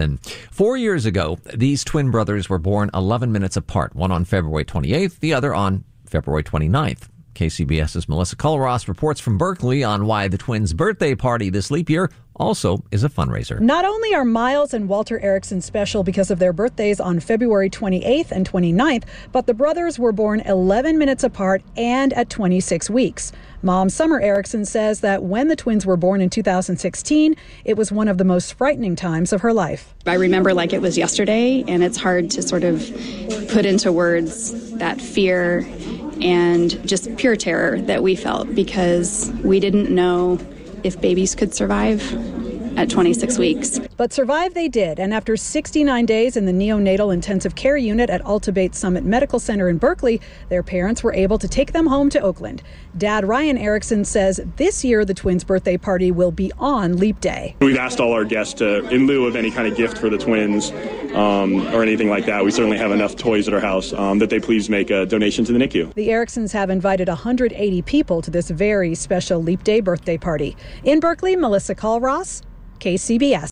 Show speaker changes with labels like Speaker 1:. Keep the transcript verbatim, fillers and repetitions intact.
Speaker 1: Four years ago, these twin brothers were born eleven minutes apart, one on February twenty-eighth, the other on February twenty-ninth. KCBS's Melissa Culross reports from Berkeley on why the twins' birthday party this leap year also is a fundraiser.
Speaker 2: Not only are Miles and Walter Erickson special because of their birthdays on February twenty-eighth and twenty-ninth, but the brothers were born eleven minutes apart and at twenty-six weeks. Mom Summer Erickson says that when the twins were born in two thousand sixteen, it was one of the most frightening times of her life.
Speaker 3: I remember like it was yesterday, and it's hard to sort of put into words that fear and just pure terror that we felt because we didn't know if babies could survive at twenty-six weeks.
Speaker 2: But survive they did, and after sixty-nine days in the neonatal intensive care unit at Altabates Summit Medical Center in Berkeley, their parents were able to take them home to Oakland. Dad Ryan Erickson says this year the twins' birthday party will be on Leap Day.
Speaker 4: We've asked all our guests to, in lieu of any kind of gift for the twins um, or anything like that, we certainly have enough toys at our house, um, that they please make a donation to the N I C U.
Speaker 2: The Ericksons have invited one hundred eighty people to this very special Leap Day birthday party. In Berkeley, Melissa Culross, K C B S.